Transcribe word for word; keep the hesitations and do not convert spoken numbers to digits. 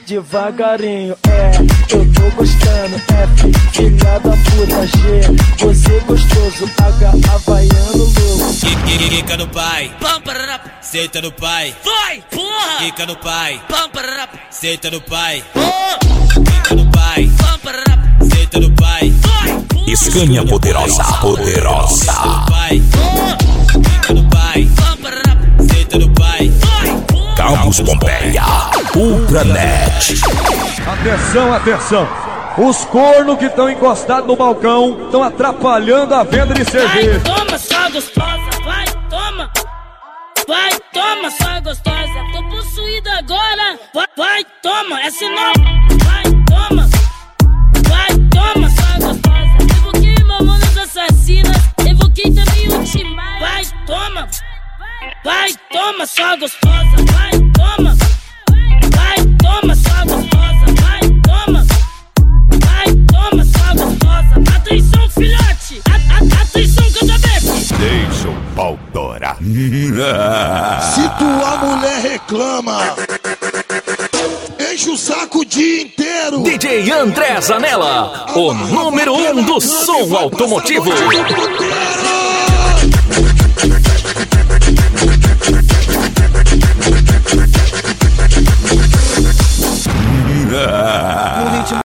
devagarinho. É, eu tô gostando. F, filha da puta. G, você gostoso. H, havaiano louco. Quica no pai, senta no pai. Vai, porra! Quica no pai, senta no pai. Oh! Quica no pai, senta no pai. Scania poderosa, poderosa. Quica no pai, senta no pai. Campus Pompeia, Ultranet. Atenção, atenção. Os cornos que estão encostados no balcão estão atrapalhando a venda de cerveja. Vai, toma, só gostosa. Vai, toma. Vai, toma, só gostosa. Tô possuída agora. Vai, vai, toma, essa nova. Vai, toma. Vai, toma, só gostosa. Evoquei Mamonas Assassinas. Evoquei também o Timaya. Vai, toma. Vai, toma, só gostosa. Vai, toma. Vai, toma, só gostosa. Vai, toma. Vai, toma, só gostosa. Atenção, filhote. A, a, atenção, canta bebê. Deixa o pau torar. Se tua mulher reclama, enche o saco o dia inteiro. D J André Zanella, o número um do som automotivo.